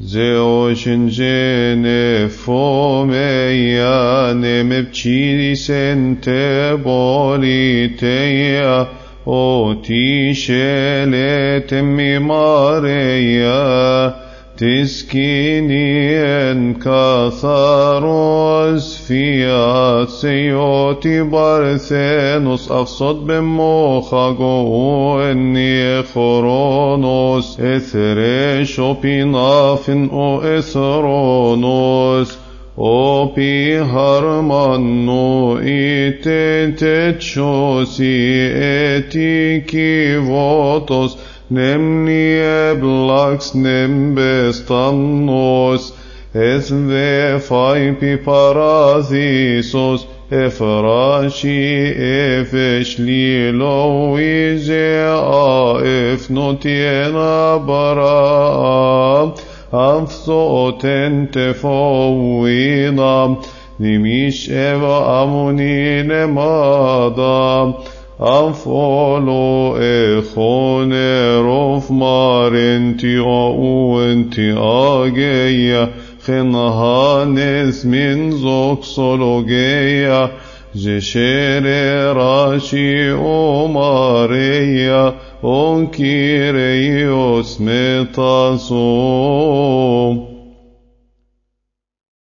Zeo shinjene fomeya nemepchiri sente boliteya oti shele temmimareya تسكيني كاثاروس فيات سيوتي بارثينوس أفصد بموخاقو إني خرونوس إثريشو بنافن أو إثرونوس أو بي هرمانو إتتشوسي إتيكي فوتوس Nemni eblax nembestanos, es de faipi parathisos, efrashi efeshli loize a efnotiena bara, afsoten tefoidam, nimish eva amunine madam, أفولو إخوني روف مارنتي وانتي آجية خنهانس من زوكسولوجية جشير راشي أمارية أنكيريوس متاسوم